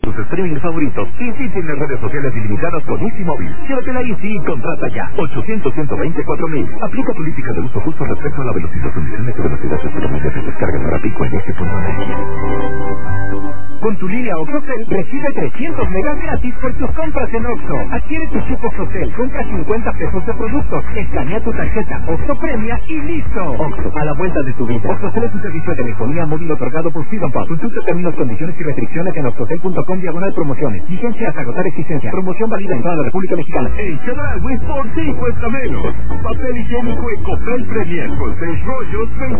Tus streaming favoritos y sí tienes redes sociales ilimitadas con Easy Móvil. Llévatela Easy y contrata ya. 800-124-1000. Aplica política de uso justo respecto a la velocidad. Condiciones de velocidad de descarga para pico en Con tu línea OXXOCEL recibe 300 megas gratis por tus compras en Oxxo. Adquiere tu chip OXXOCEL, compra 50 pesos de productos, escanea tu tarjeta Oxxo Premia y listo. Oxxo, a la vuelta de tu vida. OXXOCEL es un servicio de telefonía móvil otorgado por Freedom Pub. Consulta términos, condiciones y restricciones en oxxocel.com/promociones. Vigencia hasta agotar existencia. Promoción válida en toda la República Mexicana. En Chedraui por ti cuesta menos. Papel higiénico Ecopel Premier con 6 rollos,